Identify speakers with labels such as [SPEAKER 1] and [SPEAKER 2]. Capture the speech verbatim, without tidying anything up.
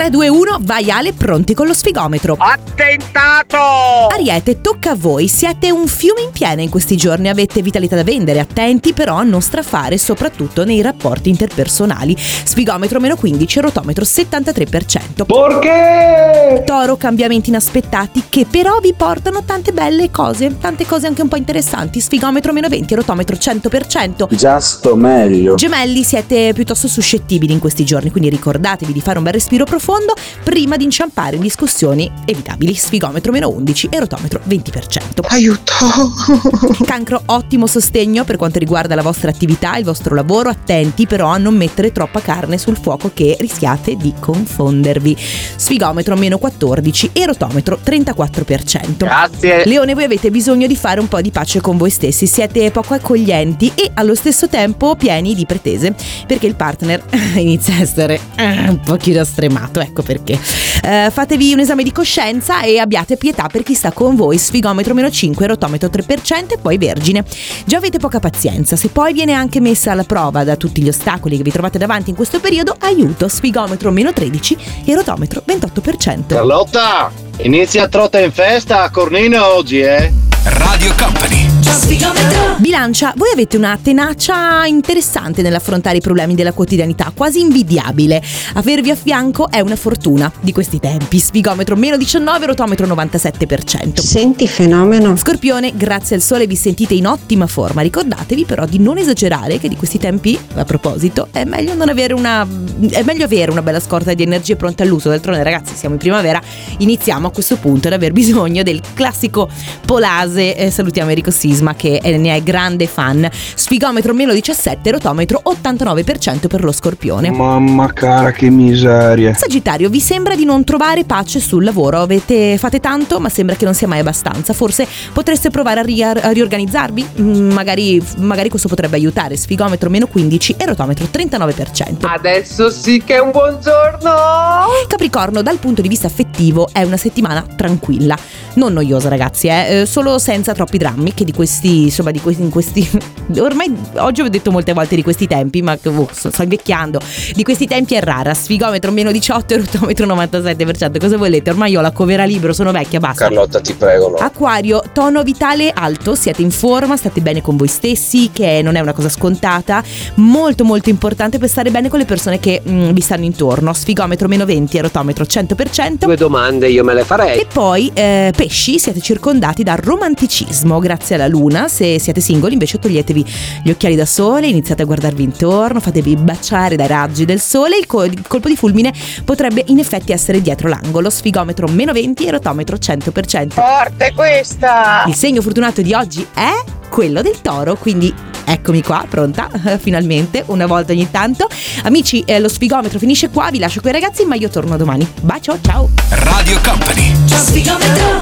[SPEAKER 1] tre, due, uno, vai Ale, pronti con lo sfigometro.
[SPEAKER 2] Attentato!
[SPEAKER 1] Ariete, tocca a voi, siete un fiume in piena in questi giorni, avete vitalità da vendere, attenti però a non strafare soprattutto nei rapporti interpersonali. Sfigometro meno quindici, rotometro settantatré per cento.
[SPEAKER 2] Perché?
[SPEAKER 1] Toro, cambiamenti inaspettati che però vi portano tante belle cose, tante cose anche un po' interessanti. Sfigometro meno venti, rotometro cento per cento.
[SPEAKER 3] Già sto meglio.
[SPEAKER 1] Gemelli, siete piuttosto suscettibili in questi giorni, quindi ricordatevi di fare un bel respiro profondo prima di inciampare in discussioni evitabili. Sfigometro meno undici e rotometro venti per cento.
[SPEAKER 2] Aiuto!
[SPEAKER 1] Cancro, ottimo sostegno per quanto riguarda la vostra attività, il vostro lavoro, attenti però a non mettere troppa carne sul fuoco che rischiate di confondervi. Sfigometro meno quattordici e rotometro trentaquattro per cento.
[SPEAKER 2] Grazie!
[SPEAKER 1] Leone, voi avete bisogno di fare un po' di pace con voi stessi, siete poco accoglienti e allo stesso tempo pieni di pretese, perché il partner inizia a essere eh, un pochino stremato, ecco perché. Eh, fatevi un esame di coscienza e abbiate pietà per chi sta con voi. Sfigometro meno cinque, rotometro tre per cento e poi Vergine. Già avete poca pazienza, se poi viene anche messa alla prova da tutti gli ostacoli che vi trovate davanti in questo periodo, aiuto. Sfigometro meno tredici e rotometro ventotto per cento.
[SPEAKER 2] Carlotta, inizia Trotta in festa a Cornino oggi, eh?
[SPEAKER 4] Radio Company.
[SPEAKER 1] Bilancia, voi avete una tenacia interessante nell'affrontare i problemi della quotidianità, quasi invidiabile. Avervi a fianco è una fortuna di questi tempi. Sfigometro meno diciannove, rotometro novantasette per cento.
[SPEAKER 5] Senti fenomeno.
[SPEAKER 1] Scorpione, grazie al sole vi sentite in ottima forma. Ricordatevi però di non esagerare, che di questi tempi, a proposito, è meglio non avere una è meglio avere una bella scorta di energie pronte all'uso. D'altronde, ragazzi, siamo in primavera, iniziamo a questo punto ad aver bisogno del classico Polase. Eh, salutiamo Enrico Sisma che ne è grande fan. Sfigometro meno diciassette, rotometro ottantanove per cento per lo Scorpione.
[SPEAKER 3] Mamma cara, che miseria.
[SPEAKER 1] Sagittario, vi sembra di non trovare pace sul lavoro, avete fate tanto ma sembra che non sia mai abbastanza. Forse potreste provare a, ri- a riorganizzarvi, mm, magari, magari questo potrebbe aiutare. Sfigometro meno quindici e rotometro trentanove per cento.
[SPEAKER 6] Adesso sì che è un buongiorno.
[SPEAKER 1] Capricorno, dal punto di vista affettivo è una settimana tranquilla, non noiosa ragazzi, eh, eh, solo senza troppi drammi, che di questi, insomma di questi, in questi ormai oggi ho detto molte volte di questi tempi, ma oh, sto, sto invecchiando, di questi tempi è rara. Sfigometro meno diciotto e rotometro novantasette per cento. Cosa volete? Ormai ho la cover a libro, sono vecchia, basta.
[SPEAKER 2] Carlotta, ti prego, no?
[SPEAKER 1] Acquario, tono vitale alto, siete in forma, state bene con voi stessi, che non è una cosa scontata, molto molto importante per stare bene con le persone che mm, vi stanno intorno. Sfigometro meno venti e rotometro cento per cento.
[SPEAKER 6] Due domande io me le farei.
[SPEAKER 1] E poi eh, pesci, siete circondati da romanticismo grazie alla luna. Se siete singoli invece toglietevi gli occhiali da sole, iniziate a guardarvi intorno, fatevi baciare dai raggi del sole. Il, col- il colpo di fulmine potrebbe in effetti essere dietro l'angolo. Sfigometro meno venti e rotometro cento per cento.
[SPEAKER 6] Forte questa!
[SPEAKER 1] Il segno fortunato di oggi è quello del Toro, quindi eccomi qua, pronta, finalmente, una volta ogni tanto. Amici, eh, lo sfigometro finisce qua, vi lascio con i ragazzi, ma io torno domani. Bacio, ciao!
[SPEAKER 4] Radio Company.